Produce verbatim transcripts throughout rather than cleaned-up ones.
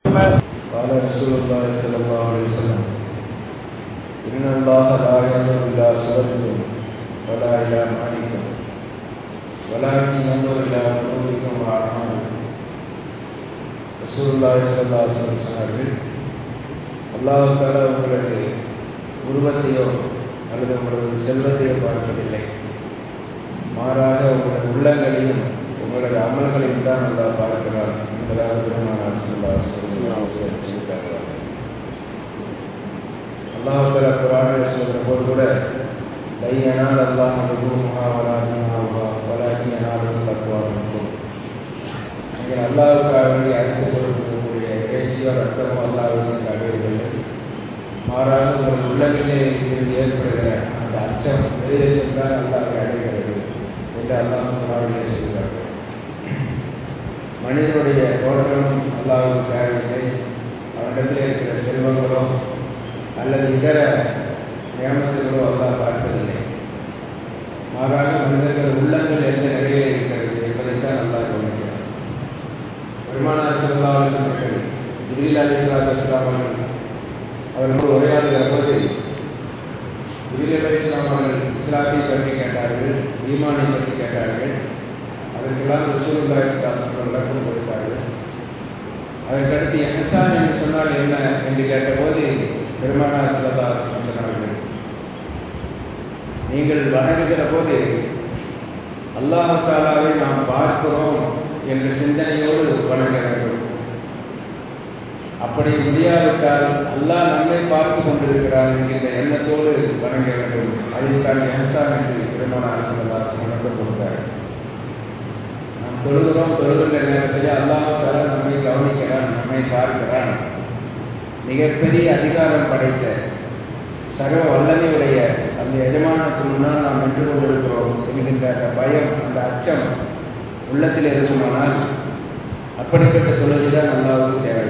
قال رسول الله صلى الله عليه وسلم إن الله لا ينظر إلى صوركم ولا إلى أعمالكم ولكن ينظر إلى قلوبكم وأعمالكم. ரசூலுல்லாஹி ஸல்லல்லாஹு அலைஹி வஸல்லம் சொன்னார்கள், அல்லாஹ் தஆலா உங்களது உருவத்தையோ அல்லது உங்களது செல்வத்தையோ பார்ப்பதில்லை, மாறாக உங்களது உள்ளங்களையும் உங்களது அமல்களையும் தான் அல்லாஹ் பார்க்கிறார் என்பதாக பெருமானார் ஸல்லல்லாஹு அலைஹி வஸல்லம் சொல்லியிருக்கிறார்கள். அல்லாஹ் தஆலா குர்ஆனில் சொல்கிற போது கூட லை யனால அல்லாஹு லுஹூமுஹா வலா திமாஉஹா வலாக்கின் யனாலுஹு தக்வா மின்கும். நீங்கள் அல்லாஹ்வுக்காக வேண்டி அழைத்து கொடுக்கக்கூடிய இறைச்சியோ ரத்தமோ அல்லாஹ்வை சென்று அடையவில்லை, மாறாக உங்கள் உள்ளங்களிலே இருந்து ஏற்படுகிற அந்த அச்சம் வெளியேற்றம் தான் அல்லாஹ்வை அடைகிறது என்று அல்லாஹ் குர்ஆனிலே சொல்கிறார்கள். மனிதனுடைய தோற்றமும் அல்லாஹ்வுக்கு தேவையில்லை, அவனிடத்தில் இருக்கிற செல்வங்களோ அல்லது இதர நியமத்துகளோ அல்லாஹ் பார்ப்பதில்லை, மாறாக மனிதர்கள் உள்ளங்கள் எந்த நிலையில் இருக்கிறது என்பதைத்தான் அல்லாஹ் கவனிக்கிறார். பெருமானார் ஸல்லல்லாஹு அலைஹி வஸல்லம் அவர்கள் ஜிப்ரீல் அலைஹிஸ்ஸலாத்து வஸ்ஸலாம் அவர்கள் அவர்களோடு உரையாடுகிற போது ஜிப்ரீல் அலைஹிஸ்ஸலாம் அவர்கள் இஸ்லாத்தை பற்றி கேட்டார்கள், ஈமானை பற்றி கேட்டார்கள். அதற்கெல்லாம் ரசூலுல்லாஹி ஸல்லல்லாஹு அலைஹி வஸல்லம் விளக்கம் கொடுத்தார்கள். அதற்கடுத்து இஹ்சான் என்று சொன்னால் என்ன என்று கேட்டபோது பெருமானார் ஸல்லல்லாஹு அலைஹி வஸல்லம் சொன்னார்கள், நீங்கள் வணங்குகிற போது அல்லாஹ் தஆலாவை நாம் பார்க்கிறோம் என்ற சிந்தனையோடு வணங்க வேண்டும். அப்படி முடியாவிட்டால் அல்லாஹ் நம்மை பார்த்து கொண்டிருக்கிறார் என்கின்ற எண்ணத்தோடு வணங்க வேண்டும். அதைத்தான் இஹ்சான் என்று பெருமானார் ஸல்லல்லாஹு அலைஹி வஸல்லம் விளக்கம் கொடுத்தார்கள். நாம் தொழுகிறோம், தொழுகின்ற நேரத்திலே அல்லாஹ் தஆலா நம்மை கவனிக்கிறான், நம்மை பார்க்கிறான். மிகப்பெரிய அதிகாரம் படைத்த சர்வ வல்லமையுடைய அந்த எஜமானத்துக்கு முன்னால் நாம் நின்று கொண்டிருக்கிறோம் என்கின்ற அந்த பயம், அந்த அச்சம் உள்ளத்தில் இருக்குமானால் அப்படிப்பட்ட தொழுகைதான் அல்லாஹ்வுக்கு தேவை.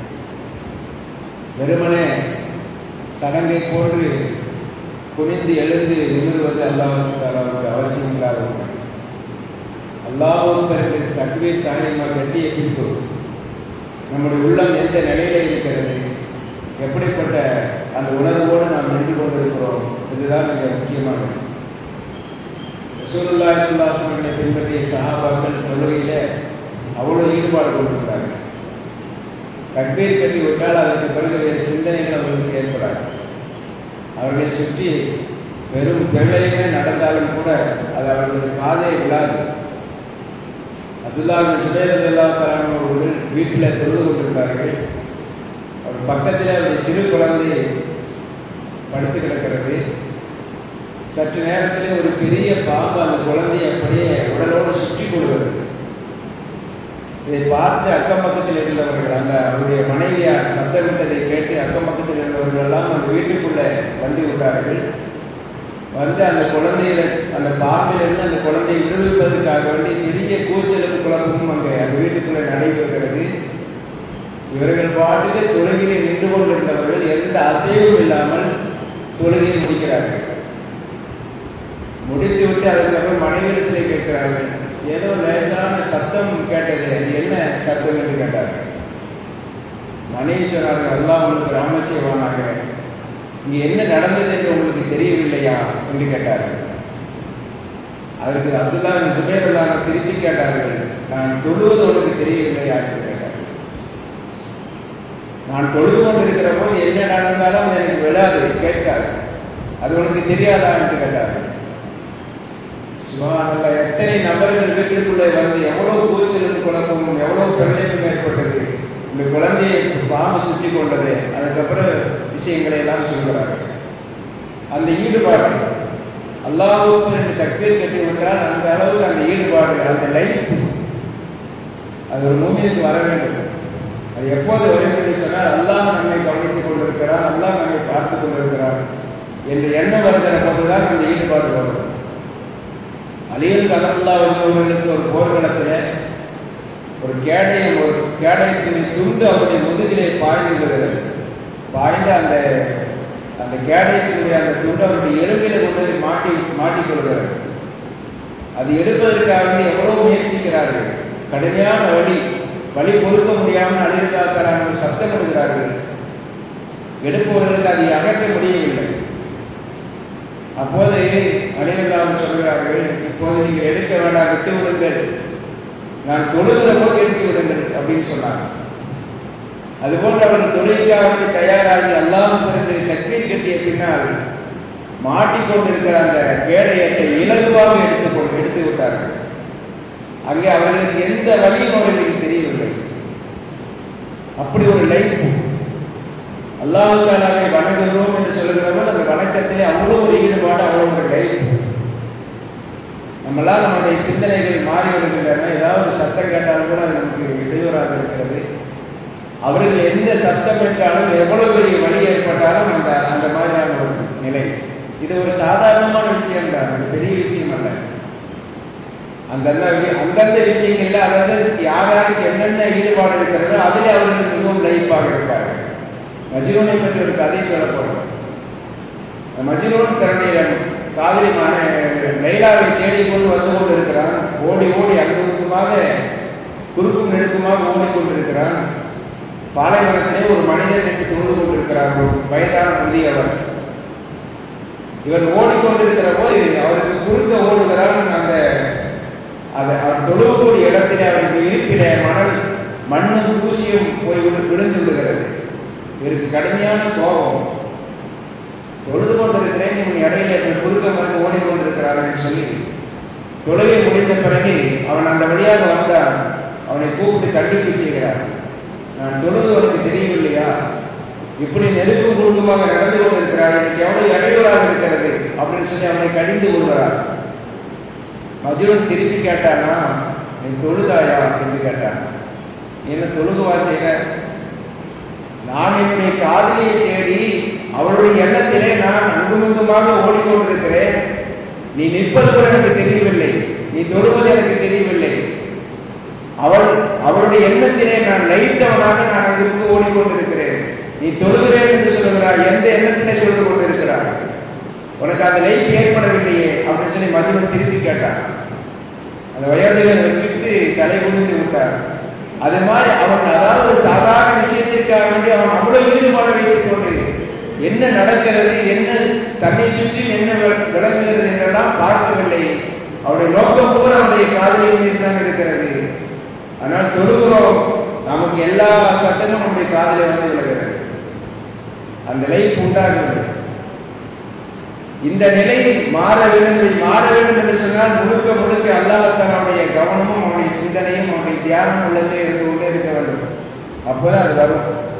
வெறுமனே சடங்கை போன்று குனிந்து எழுந்து நிமிர்வது அல்லாஹ்வுக்கு தஆலாவுக்கு அவசியம் இல்லாத ஒன்று. அல்லாஹ்வுக்கு தக்பீர் தாலீமா கட்டிய பின்பு நம்முடைய உள்ளம் எந்த நிலையில இருக்கிறது, எப்படிப்பட்ட அந்த உணர்வோடு நாம் நின்று கொண்டிருக்கிறோம், இதுதான் மிக முக்கியமானது. ரசூலுல்லாஹி ஸல்லல்லாஹு அலைஹி வஸல்லம் பின்பற்றிய சஹாபாக்கள் தொழுகையில அவ்வளவு ஈடுபாடு கொண்டிருக்கிறார்கள். தக்பீர் கட்டி விட்டால் அதற்கு பிறகு வேறு சிந்தனைகள் அவர்களுக்கு ஏற்படாது. அவர்களை சுற்றி வெறும் பிள்ளைகளே நடந்தாலும் கூட அது அவர்களுக்கு காதே விழாது. அப்துல்லாஹ் பின் ஸுபைர் ரலியல்லாஹு தஆலா அவர்கள் வீட்டில் தொழுது கொண்டிருந்தார்கள். அவர் பக்கத்தில் அவருடைய சிறு குழந்தை படுத்து கிடக்கிறது. சற்று நேரத்திலே ஒரு பெரிய பாம்பு அந்த குழந்தையை அப்படியே உடலோடு சுற்றி கொள்வது. இதை பார்த்து அக்கம் பக்கத்தில் இருந்தவர்கள், அந்த அவருடைய மனைவியார் சத்தமிட்டதை கேட்டு அக்கம் பக்கத்தில் இருந்தவர்கள் எல்லாம் அந்த வீட்டுக்குள்ளே வந்து விட்டார்கள். வந்து அந்த குழந்தையில அந்த பாம்பிலிருந்து அந்த குழந்தையை விடுவிப்பதற்காக வேண்டி பெரிய கூச்சலுக்கு குழப்பமும் அங்கே அந்த வீட்டுக்குள்ளே நடைபெறுகிறது. இவர்கள் பாட்டுக்கு தொழுகையை நின்று கொண்டிருந்தவர்கள் எந்த அசைவும் இல்லாமல் தொழுகையை முடிக்கிறார்கள். முடித்துவிட்டு அதற்கப்புறம் மனைவிடத்திலே கேட்கிறார்கள், ஏதோ லேசான சத்தம் கேட்டது, அது என்ன சத்தம் என்று கேட்டார்கள். மனைவி சொன்னார்கள், அல்லாஹ் உங்களுக்கு ரஹ்மத் செய்வானாக, இங்கே என்ன நடந்தது என்று உங்களுக்கு தெரியவில்லையா என்று கேட்டார்கள். அதற்கு அப்துல்லாஹ் பின் ஸுபைர் ரலியல்லாஹு அன்ஹு திருப்பி கேட்டார்கள், நான் தொழுவது உங்களுக்கு தெரியவில்லையா என்று கேட்டார்கள். நான் தொழுது கொண்டிருக்கிற போது என்ன நடந்தாலும் எனக்கு விழாது, கேட்காது, அது உனக்கு தெரியாதா என்று கேட்டார்கள். சுப்ஹானல்லாஹ், எத்தனை நபர்கள் வீட்டுக்குள்ளே வந்து எவ்வளவு கூச்சலுக்கு குழப்பமும் எவ்வளவு பிரளயமும் ஏற்பட்டது, இந்த குழந்தையை பாம்பு சுற்றி கொண்டது, அதுக்கப்புறம் விஷயங்களை எல்லாம் சொல்கிறார்கள். அந்த ஈடுபாடு அல்லாஹ்வுக்கு என்று தக்பீர் கட்டி விட்டால் அந்த அளவுக்கு அந்த ஈடுபாடு, அந்த லைஃப் அது ஒரு மூமினுக்கு வர வேண்டும். அது எப்போது வரும் என்று சொன்னால் அல்லாஹ் நம்மை கவனித்துக் கொண்டிருக்கிறார், அல்லாஹ் நம்மை பார்த்துக் கொண்டிருக்கிறார் என்று எண்ணம் வருகிற போதுதான் அந்த ஈடுபாடு வரும். அலியல் கதல்லாஹ் அவர்களுக்கு ஒரு போர்க்களத்தில் ஒரு கேடயம், ஒரு கேடயத்தின் துண்டு அவருடைய முதுகிலே பாய்ந்து விடுகிறது. பாய்ந்து அந்த அந்த கேடயத்தினுடைய அந்த துண்டு அவருடைய எலும்பில கொண்டு மாட்டி மாட்டிக்கொள்கிறது. அது எடுப்பதற்காக எவ்வளவு முயற்சிக்கிறார்கள், கடுமையான வழி, வழி பொறுக்க முடியாமல் அலியல்லாஹ் சத்தம் எடுப்பவர்களுக்கு அதை அகற்ற முடியவில்லை. அப்போது அலிரல்லாஹு சொல்கிறார்கள், இப்போது நீங்கள் எடுக்க வேண்டாம், விட்டு விடுங்கள், நான் தொழுகிற போது எடுத்து விடுங்கள் அப்படின்னு சொன்னாங்க. அதுபோன்று அவர்கள் தொழுகைக்காக தயாராகி அல்லாஹ் பிறகு தக்பீர் கட்டிய பின்னால் மாட்டிக்கொண்டிருக்கிற அந்த கேடயத்தை இலகுவாக எடுத்துக்கொண்டு எடுத்து விட்டார்கள். அங்கே அவர்களுக்கு எந்த வழியும் அவர்களுக்கு தெரியவில்லை. அப்படி ஒரு லைஃப். அல்லாஹ் தஆலாவை வணங்குகிறோம் என்று சொல்கிறவர்கள் அந்த வணக்கத்திலே அவ்வளவு ஒரு ஈடுபாடு, அவ்வளவு ஒரு லைஃப். நம்மளால் நம்முடைய சிந்தனைகள் மாறி வருகின்றன. ஏதாவது சத்தம் கேட்டாலும் கூட அது நமக்கு இடையூறாக இருக்கிறது. அவர்கள் எந்த சத்தம் என்றாலும் எவ்வளவு பெரிய வழி ஏற்பட்டாலும் அந்த அந்த மாதிரியான ஒரு நிலை. இது ஒரு சாதாரணமான விஷயம் தான், பெரிய விஷயம் அல்ல. அந்தந்த அந்தந்த விஷயங்கள்ல அதாவது யாராருக்கு என்னென்ன ஈடுபாடு இருக்கிறதோ அதிலே அவர்கள் மிகவும் லைஃபாக இருப்பார்கள். மஜ்னூனை பற்றி ஒரு கதை சொல்லப்படும். மஜ்னூன் தன்னுடைய காதலிமான லைலாவை தேடிக்கொண்டு வந்து கொண்டிருக்கிறான். ஓடி ஓடி அங்குமாக குறுக்கும் நெடுக்குமாக ஓடிக்கொண்டிருக்கிறான். பாலைவனத்திலே ஒரு மனிதன் என்று தொழுது கொண்டிருக்கிறார், ஒரு வயதான முதியவர். இவர் ஓடிக்கொண்டிருக்கிற போது அவருக்கு குறுக்க ஓடுகிறார். அந்த அவர் தொழுவக்கூடிய இடத்திலே அவருக்கு இருப்பிட மணல் மண்ணும் தூசியும் போய் விழுந்து விடுகிறது. இவருக்கு கடுமையான கோபம். தொழுது கொண்டிருக்கிறேன், இவன் இடையில குறுக்க வந்து ஓடிக்கொண்டிருக்கிறார்கள் சொல்லி தொழுகை முடிந்த பிறகு அவன் அந்த வழியாக வந்தான். அவனை கூப்பிட்டு கண்டிப்பு செய்கிறார். நான் தொழுது உனக்கு தெரியவில்லையா? இப்படி நெருக்கும் குழுக்கமாக நடந்து கொண்டிருக்கிறார், எனக்கு எவ்வளவு இடையூறாக இருக்கிறது அப்படின்னு சொல்லி அவனை கடிந்து கொள்கிறார். மஜ்னூன் திருப்பி கேட்டானா, நீ தொழுதாயா என்று கேட்டான். என்ன தொழுகுவா செய்ய? நான் என்னுடைய காதலியை தேடி அவளுடைய எண்ணத்திலே நான் அங்குமுங்குமாக ஓடிக்கொண்டிருக்கிறேன். நீ நிற்பது கூட எனக்கு தெரியவில்லை, நீ தொழுவது எனக்கு தெரியவில்லை. அவள் அவளுடைய எண்ணத்திலே நான் லயித்தவனாக நான் அங்கிருந்து ஓடிக்கொண்டிருக்கிறேன். நீ தொழுகிறேன் என்று சொல்லுகிறாய், எந்த எண்ணத்திலே தொழுது கொண்டிருக்கிறாய்? உனக்கு அந்த லைஃப் ஏற்படவில்லையே அப்படின்னு சொல்லி மஜ்னூன் திருப்பி கேட்டான். அந்த வயதில் விட்டு தலை குனிந்து விட்டார். அது மாதிரி அவன் அதாவது சாதாரண விஷயத்திற்காக வேண்டி அவன் அவ்வளவு ஈடுபாடு வைத்துக் கொண்டு என்ன நடக்கிறது, என்ன தன்னை சுற்றி என்ன விளங்குகிறது என்றெல்லாம் பார்க்கவில்லை. அவருடைய நோக்கம் கூட அவருடைய காதலின் மீது தான் இருக்கிறது. ஆனால் தொழுகிறோம், நமக்கு எல்லா சட்டமும் நம்முடைய காதலை வந்து விழுகிறது. அந்த லைஃப் உண்டாகிறது. இந்த நிலை மாற வேண்டும் மாற வேண்டும் என்று சொன்னால் முழுக்க முழுக்க அல்லாஹ் தஆலாவுடைய கவனமும் அவனுடைய சிந்தனையும் அவனுடைய தியானம் உள்ளத்திலே இருந்து கொண்டே இருக்க வேண்டும். அப்போதான் அது வரும்.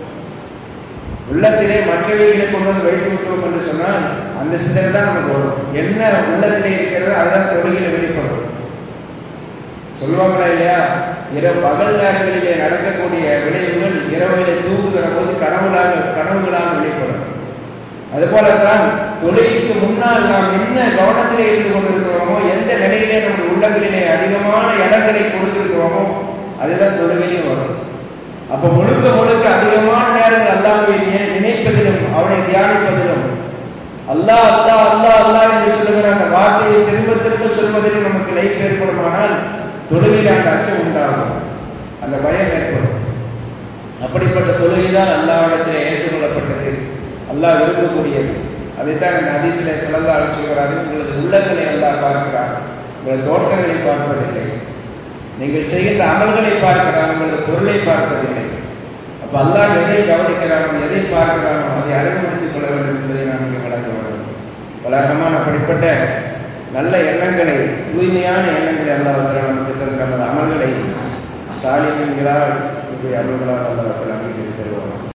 உள்ளத்திலே மற்றவைகளை கொண்டு வந்து வைத்து விட்டோம் என்று சொன்னால் அந்த சிந்தனை தான் நமக்கு வரும். என்ன உள்ளத்திலே இருக்கிறதோ அதுதான் தொழுகையில வெளிப்படும். சொல்லுவாங்களா இல்லையா, இரவு பகல் நேரங்களிலே நடக்கக்கூடிய விளைவுகள் இரவிலே தூங்குகிற போது கனவுகளாக கனவுகளாக வெளிப்படும். அதுபோலத்தான் தொழுகைக்கு முன்னால் நாம் என்ன கவனத்திலே இருந்து கொண்டிருக்கிறோமோ, எந்த நிலையிலே நம்முடைய உள்ளங்களிலே அதிகமான இடங்களை கொடுத்திருக்கிறோமோ அதுதான் தொழுகையும் வரும். அப்ப முழுக்க முழுக்க அதிகமான நேரங்கள் அல்லாஹ்வை நினைப்பதிலும் அவனை தியானிப்பதிலும் அல்லாஹ் அல்லாஹ் அல்லாஹ் அல்லாஹ் என்று சொல்லுகிற அந்த வார்த்தையை திரும்ப திரும்ப சொல்வதிலும் நமக்கு லைஃப் ஏற்படுமானால் தொழுகையில் அந்த அச்சம் உண்டாகும், அந்த பயம் ஏற்படும். அப்படிப்பட்ட தொழுகைதான் அல்லாஹ்விடத்திலே ஏற்றுக்கொள்ளப்பட்டது, அல்லாஹ் விரும்பக்கூடியது. அதைத்தான் இந்த ஹதீஸிலே ஸல்லல்லாஹு அலைஹி வஸல்லம் உங்களது உள்ளங்களை அல்லாஹ் பார்க்கிறார், உங்களது தோற்றங்களை பார்ப்பதில்லை. நீங்கள் செய்கின்ற அமல்களை பார்க்கிறான், உங்களது பொருளை பார்ப்பதில்லை. அப்ப அல்லாஹ் எதை கவனிக்கிறானோ, எதை பார்க்கிறானோ அதை அறிமுகப்படுத்திக் கொள்ள வேண்டும் என்பதை நாம் இங்கே வளர்க்க வேண்டும். வளர்க்கமான அப்படிப்பட்ட நல்ல எண்ணங்களை, தூய்மையான எண்ணங்களை அல்லாஹ் நமக்கு தந்த நமது அமல்களை சாலிஹீன்களால் இப்படி அமல்களால் அல்லாஹ் நமக்கு தருவார்.